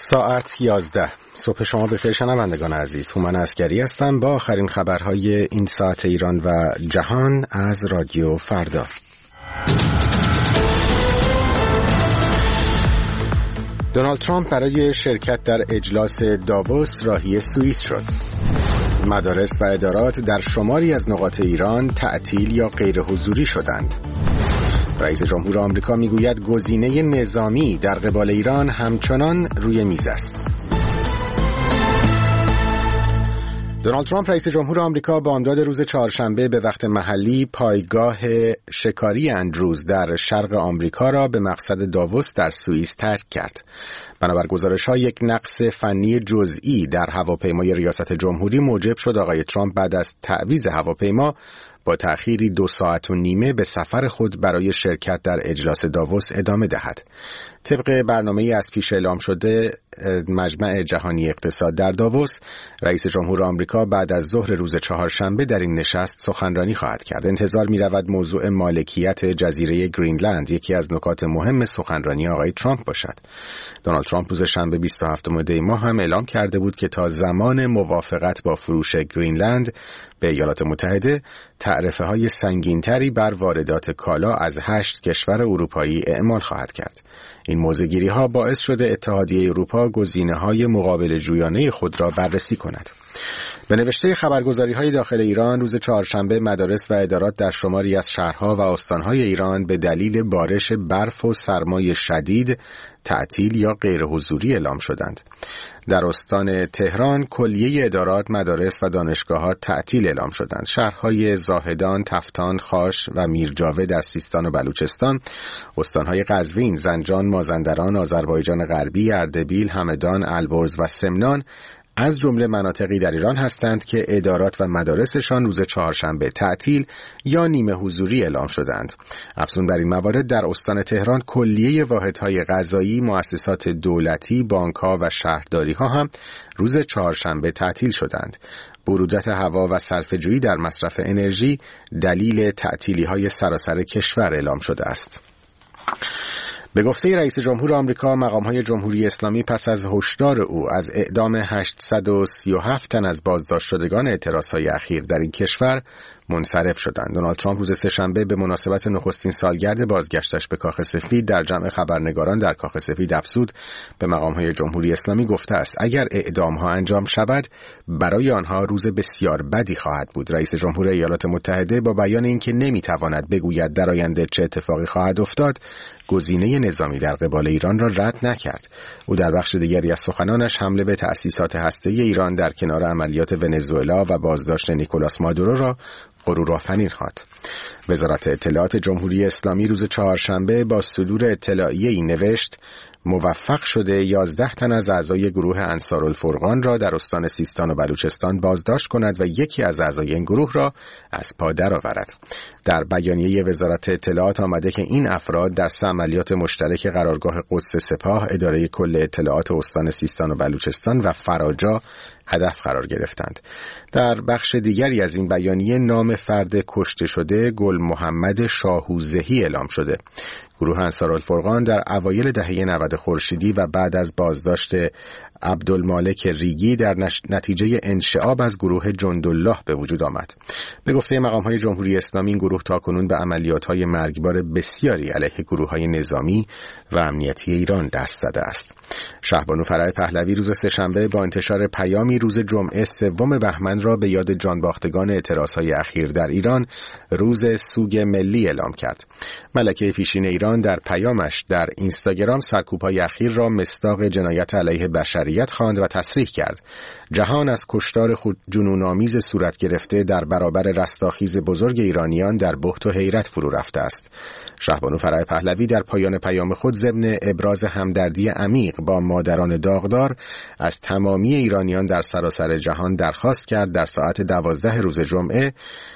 ساعت 11 صبح شما بخیر شنوندگان عزیز. هومن عسگری هستم با آخرین خبرهای این ساعت ایران و جهان از رادیو فردا. دونالد ترامپ برای شرکت در اجلاس داووس راهی سوئیس شد. مدارس و ادارات در شماری از نقاط ایران تعطیل یا غیر حضوری شدند. رئیس جمهور آمریکا میگوید گزینه نظامی در قبال ایران همچنان روی میز است. دونالد ترامپ رئیس جمهور آمریکا بامداد روز چهارشنبه به وقت محلی پایگاه شکاری اندروز در شرق آمریکا را به مقصد داووس در سوئیس ترک کرد. بنابر گزارش‌ها یک نقص فنی جزئی در هواپیمای ریاست جمهوری موجب شد آقای ترامپ بعد از تعویض هواپیما با تأخیری 2.5 ساعت به سفر خود برای شرکت در اجلاس داووس ادامه دهد. طبق برنامه‌ای از پیش اعلام شده مجمع جهانی اقتصاد در داووس، رئیس جمهور آمریکا بعد از ظهر روز چهارشنبه در این نشست سخنرانی خواهد کرد. انتظار می‌رود موضوع مالکیت جزیره گرینلند یکی از نکات مهم سخنرانی آقای ترامپ باشد. دونالد ترامپ روز شنبه 27 دی ماه هم اعلام کرده بود که تا زمان موافقت با فروش گرینلند به ایالات متحده تعرفه‌های سنگین‌تری بر واردات کالا از 8 کشور اروپایی اعمال خواهد کرد. این موضع‌گیری‌ها باعث شده اتحادیه اروپا گزینه‌های مقابل جویانه خود را بررسی کند. به نوشته خبرگزاری‌های داخل ایران روز چهارشنبه مدارس و ادارات در شماری از شهرها و استان‌های ایران به دلیل بارش برف و سرمای شدید تعطیل یا غیر حضوری اعلام شدند. در استان تهران کلیه ادارات، مدارس و دانشگاهات تعطیل اعلام شدند. شهرهای زاهدان، تفتان، خاش و میرجاوه در سیستان و بلوچستان، استانهای قزوین، زنجان، مازندران، آذربایجان غربی، اردبیل، همدان، البرز و سمنان از جمله مناطقی در ایران هستند که ادارات و مدارسشان روز چهارشنبه تعطیل یا نیمه حضوری اعلام شدند. افزون بر این موارد در استان تهران کلیه واحدهای قضایی، مؤسسات دولتی، بانک‌ها و شهرداری‌ها هم روز چهارشنبه تعطیل شدند. برودت هوا و صرفه‌جویی در مصرف انرژی دلیل تعطیلی‌های سراسر کشور اعلام شده است. به گفته رئیس جمهور آمریکا، مقام‌های جمهوری اسلامی پس از هشدار او از اعدام 837 تن از بازداشت شدگان اعتراض‌های اخیر در این کشور منصرف شدند. دونالد ترامپ روز سه‌شنبه به مناسبت نخستین سالگرد بازگشتش به کاخ سفید در جمع خبرنگاران در کاخ سفید افزود به مقام‌های جمهوری اسلامی گفته است اگر اعدام‌ها انجام شود برای آنها روز بسیار بدی خواهد بود. رئیس جمهور ایالات متحده با بیان اینکه نمی‌تواند بگوید در آینده چه اتفاقی خواهد افتاد، گزینه نظامی در قبال ایران را رد نکرد. او در بخش دیگری از سخنانش حمله به تأسیسات هسته‌ای ایران در کنار عملیات ونزوئلا و بازداشت نیکولاس مادورو را غرورآفرین خواند. وزارت اطلاعات جمهوری اسلامی روز چهارشنبه با صدور اطلاعیه‌ای نوشت موفق شده 11 تن از اعضای گروه انصارالفرقان را در استان سیستان و بلوچستان بازداشت کند و یکی از اعضای این گروه را از پا درآورد. در بیانیه وزارت اطلاعات آمده که این افراد در عملیات مشترک قرارگاه قدس سپاه، اداره کل اطلاعات استان سیستان و بلوچستان و فراجا هدف قرار گرفتند. در بخش دیگری از این بیانیه نام فرد کشته شده گل محمد شاهوزهی اعلام شده. گروه انصارالفرقان در اوایل دهه 90 خورشیدی و بعد از بازداشت عبدالمالک ریگی در نتیجه انشعاب از گروه جندالله به وجود آمد. به گفته مقام‌های جمهوری اسلامی این گروه تاکنون به عملیات‌های مرگبار بسیاری علیه گروه‌های نظامی و امنیتی ایران دست زده است. شهبانو فرح پهلوی روز سه‌شنبه با انتشار پیامی روز جمعه 3 بهمن را به یاد جانباختگان اعتراض‌های اخیر در ایران روز سوگ ملی اعلام کرد. ملکه پیشین ایران در پیامش در اینستاگرام سرکوب‌های اخیر را مصداق جنایت علیه بشریت خواند و تصریح کرد جهان از کشتار خود جنون‌آمیز صورت گرفته در برابر رستاخیز بزرگ ایرانیان در بهت و حیرت فرو رفته است. شهبانو فرح پهلوی در پایان پیام خود ضمن ابراز همدردی عمیق با مادران داغدار از تمامی ایرانیان در سراسر جهان درخواست کرد در ساعت 12 روز جمعه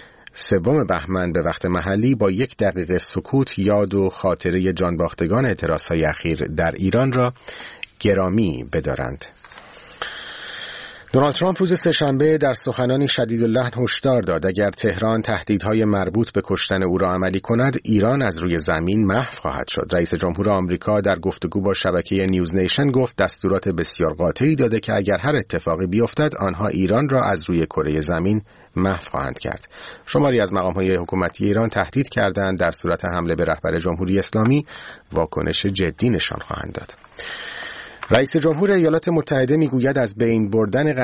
3 بهمن به وقت محلی با 1 دقیقه سکوت یاد و خاطره جانباختگان اعتراضهای اخیر در ایران را گرامی بدارند. دونالد ترامپ روز سه‌شنبه در سخنانی شدیداللحن هشدار داد اگر تهران تهدیدهای مربوط به کشتن او را عملی کند، ایران از روی زمین محو خواهد شد. رئیس جمهور آمریکا در گفتگو با شبکه نیوز نیشن گفت دستورات بسیار قاطعی داده که اگر هر اتفاقی بیفتد آنها ایران را از روی کره زمین محو خواهند کرد. شماری از مقام‌های حکومتی ایران تهدید کردند در صورت حمله به رهبر جمهوری اسلامی واکنش جدی نشان خواهند داد. رئیس جمهور ایالات متحده میگوید از بین بردن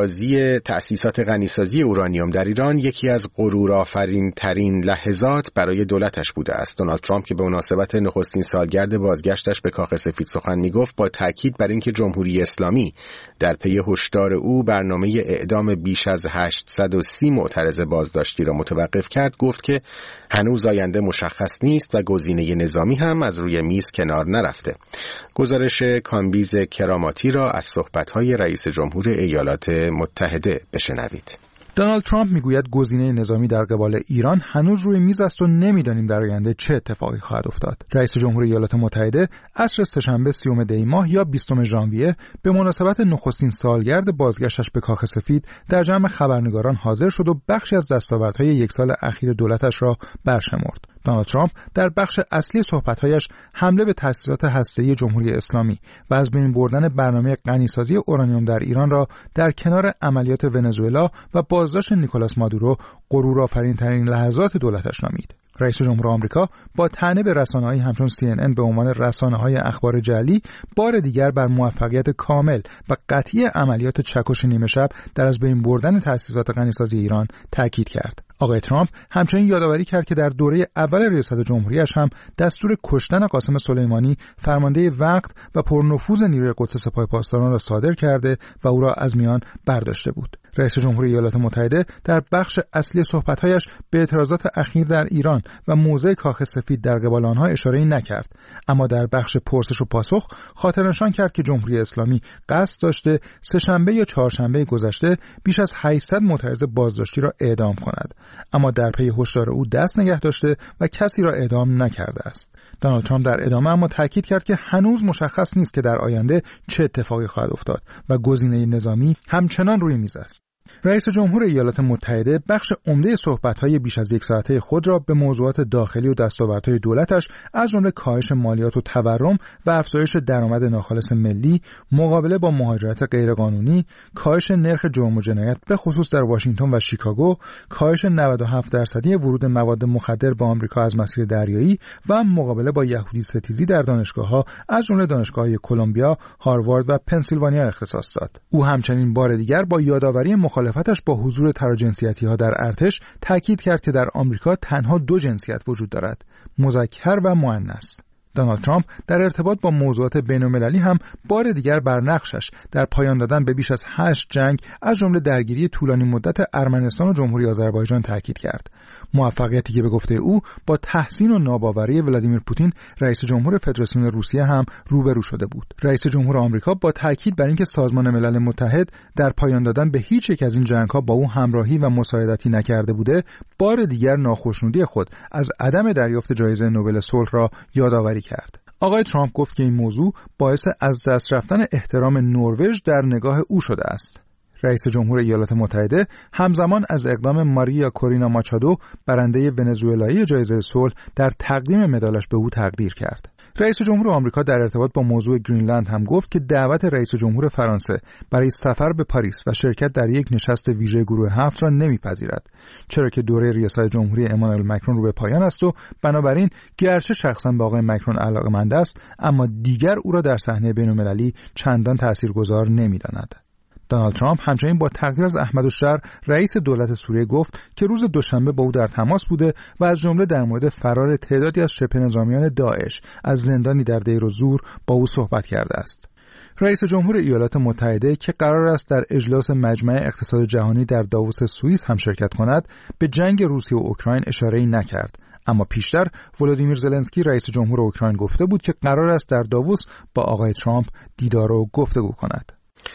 تأسیسات غنیسازی اورانیوم در ایران یکی از غرورآفرین‌ترین لحظات برای دولتش بوده است. دونالد ترامپ که به مناسبت نخستین سالگرد بازگشتش به کاخ سفید سخن میگفت، با تاکید بر اینکه جمهوری اسلامی در پی هشدار او برنامه اعدام بیش از 830 معترض بازداشتی را متوقف کرد، گفت که هنوز آینده مشخص نیست و گزینه نظامی هم از روی میز کنار نرفته. گزارش کامبیز کراماتی را از صحبت‌های رئیس جمهور ایالات متحده بشنوید. دونالد ترامپ میگوید گزینه نظامی در قبال ایران هنوز روی میز است و نمیدانیم در آینده چه اتفاقی خواهد افتاد. رئیس جمهور ایالات متحده عصر سه‌شنبه 30 دی ماه یا 20 ژانویه به مناسبت نخستین سالگرد بازگشتش به کاخ سفید در جمع خبرنگاران حاضر شد و بخشی از دستاوردهای یک سال اخیر دولتش را برشمرد. دونالد ترامپ در بخش اصلی صحبت‌هایش حمله به تأسیسات هسته‌ای جمهوری اسلامی و از بین بردن برنامه غنیسازی اورانیوم در ایران را در کنار عملیات ونزوئلا و بازداشت نیکولاس مادورو غرورآفرین‌ترین لحظات دولتش نامید. رئیس جمهور آمریکا با طعنه به رسانه‌هایی همچون CNN به عنوان رسانه‌های اخبار جعلی بار دیگر بر موفقیت کامل و قطعی عملیات چکش نیمه شب در از بین بردن تأسیسات غنیسازی ایران تاکید کرد. آقای ترامپ همچنین یادآوری کرد که در دوره اول ریاست جمهوریش هم دستور کشتن قاسم سلیمانی فرمانده وقت و پرنفوذ نیروی قدس سپاه پاسداران را صادر کرده و او را از میان برداشته بود. رئیس جمهور ایالات متحده در بخش اصلی صحبت‌هایش به اعتراضات اخیر در ایران و موضع کاخ سفید در قبال آنها اشاره‌ای نکرد، اما در بخش پرسش و پاسخ خاطرنشان کرد که جمهوری اسلامی قصد داشته سه‌شنبه یا چهارشنبه گذشته بیش از 800 معترض بازداشتی را اعدام کند، اما در پی هشدار او دست نگه داشته و کسی را اعدام نکرده است. دونالد ترامپ در ادامه اما تاکید کرد که هنوز مشخص نیست که در آینده چه اتفاقی خواهد افتاد و گزینه نظامی همچنان روی میز است. رئیس جمهور ایالات متحده بخش عمده صحبت‌های بیش از یک ساعته خود را به موضوعات داخلی و دستاوردهای دولتش از جمله کاهش مالیات و تورم و افزایش درآمد ناخالص ملی، مقابله با مهاجرت غیرقانونی، کاهش نرخ جرم و جنایت به خصوص در واشنگتن و شیکاگو، کاهش 97% ورود مواد مخدر به آمریکا از مسیر دریایی و مقابله با یهودی ستیزی در دانشگاه‌ها از جمله دانشگاه‌های کلمبیا، هاروارد و پنسیلوانیا اختصاص داد. او همچنین بار دیگر با یادآوری مخالفتش با حضور تراجنسیتی‌ها در ارتش تاکید کرد که در آمریکا تنها 2 جنسیت وجود دارد، مذکر و مؤنث. دونالد ترامپ در ارتباط با موضوعات بین‌المللی هم بار دیگر بر نقشش در پایان دادن به بیش از 8 جنگ از جمله درگیری طولانی مدت ارمنستان و جمهوری آذربایجان تاکید کرد. موفقیتی که به گفته او با تحسین و ناباوری ولادیمیر پوتین رئیس جمهور فدراسیون روسیه هم روبرو شده بود. رئیس جمهور آمریکا با تاکید بر اینکه سازمان ملل متحد در پایان دادن به هیچ یک از این جنگ‌ها با او همراهی و مساعدتی نکرده بوده، بار دیگر ناخوشنودی خود از عدم دریافت جایزه نوبل صلح را یادآوری کرد. آقای ترامپ گفت که این موضوع باعث از دست رفتن احترام نروژ در نگاه او شده است. رئیس جمهور ایالات متحده همزمان از اقدام ماریا کورینا ماچادو برنده ونزوئلایی جایزه صلح در تقدیم مدالش به او تقدیر کرد. رئیس جمهور آمریکا در ارتباط با موضوع گرینلند هم گفت که دعوت رئیس جمهور فرانسه برای سفر به پاریس و شرکت در یک نشست ویژه گروه 7 را نمیپذیرد، چرا که دوره ریاست جمهوری امانوئل مکرون رو به پایان است و بنابراین گرچه شخصا به آقای مکرون علاقه‌مند است، اما دیگر او را در صحنه بین‌المللی چندان تاثیرگذار نمی‌داند. دونالد ترامپ همچنین با تقدیر از احمدالشر رئیس دولت سوریه گفت که روز دوشنبه با او در تماس بوده و از جمله در مورد فرار تعدادی از شبه نظامیان داعش از زندانی در دیر الزور با او صحبت کرده است. رئیس جمهور ایالات متحده که قرار است در اجلاس مجمع اقتصاد جهانی در داووس سوئیس هم شرکت کند، به جنگ روسیه و اوکراین اشاره‌ای نکرد. اما پیشتر ولادیمیر زلنسکی رئیس جمهور اوکراین گفته بود که قرار است در داووس با آقای ترامپ دیدار و گفتگو کند.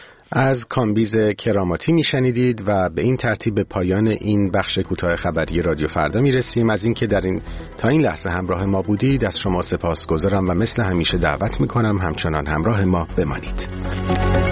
از کامبیز کراماتی میشنیدید و به این ترتیب به پایان این بخش کوتاه خبری رادیو فردا میرسیم. از اینکه تا این لحظه همراه ما بودید از شما سپاسگزارم و مثل همیشه دعوت میکنم همچنان همراه ما بمانید.